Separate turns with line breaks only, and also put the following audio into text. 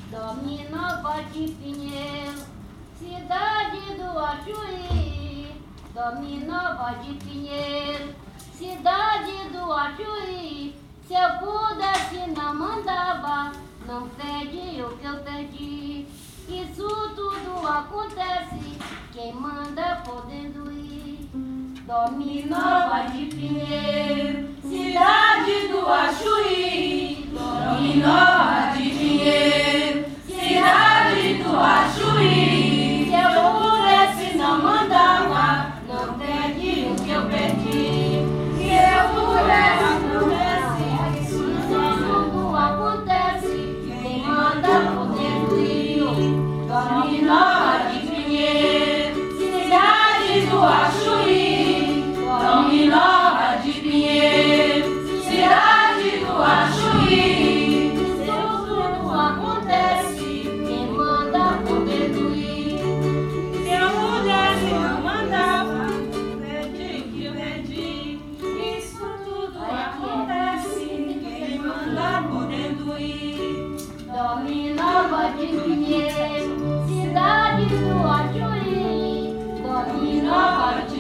Dominova de Pinheiro, cidade do Achuí. Dominova de Pinheiro, cidade do Achuí. Se eu pudesse não mandava, não pede o que eu pedi. Isso tudo acontece, quem manda podendo ir. Dominova de Pinheiro,
cidade do Achuí. Dominova de Pinheiro, cidade do Achuí.
se eu pudesse não mandava, não pede o que eu pedi.
Se eu pudesse, não desse,
Isso tudo acontece, quem manda podendo ir.
Dominova de Pinheiro, cidade do Achuí. Dominova de Pinheiro, cidade do Achuí.
Se tudo acontece, quem manda podendo ir.
Se eu pudesse, não mandava, pedi que eu pedi. Isso tudo acontece, quem manda podendo ir.
Dominova de Pinheiro, cidade do Achuí. Dominova de